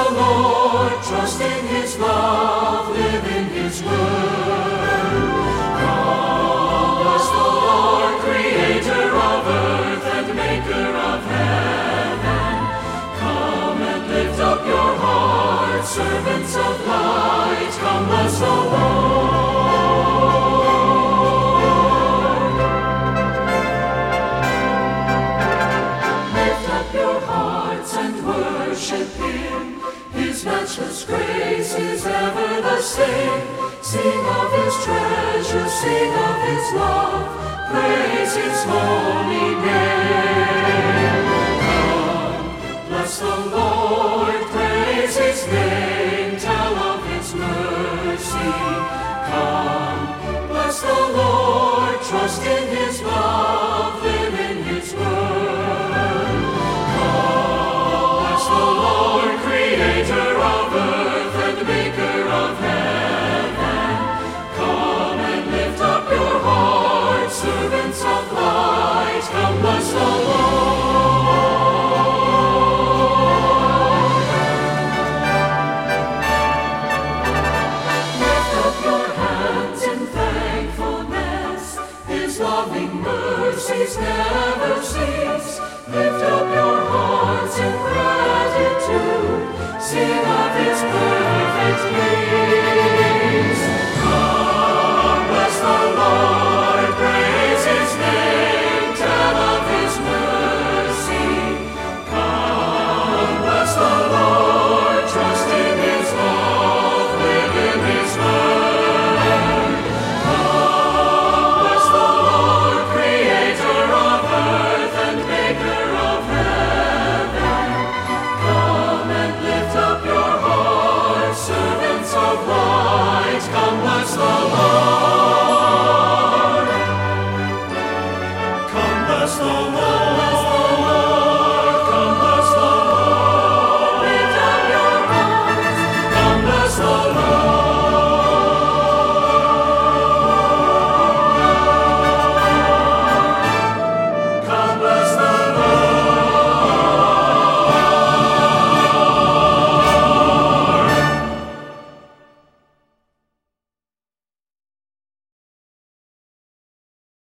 Lord, trust in His love, live in His word. Come, bless the Lord, Creator of earth and Maker of heaven. Come and lift up your hearts, servants of light. Come, bless the Lord. Lift up your hearts and worship Him. His matchless grace is ever the same. Sing of His treasure, sing of His love, praise His holy name. Come, bless the Lord, praise His name, tell of His mercy. Come, bless the Lord, trust in His love, live in His word. Come, bless the Lord, Creator of earth and Maker of heaven. Come and lift up your hearts, servants of light. Come, bless the Lord. Lift up your hands in thankfulness. His loving mercies never cease. Lift up your hearts in gratitude. Sing of His perfect grace.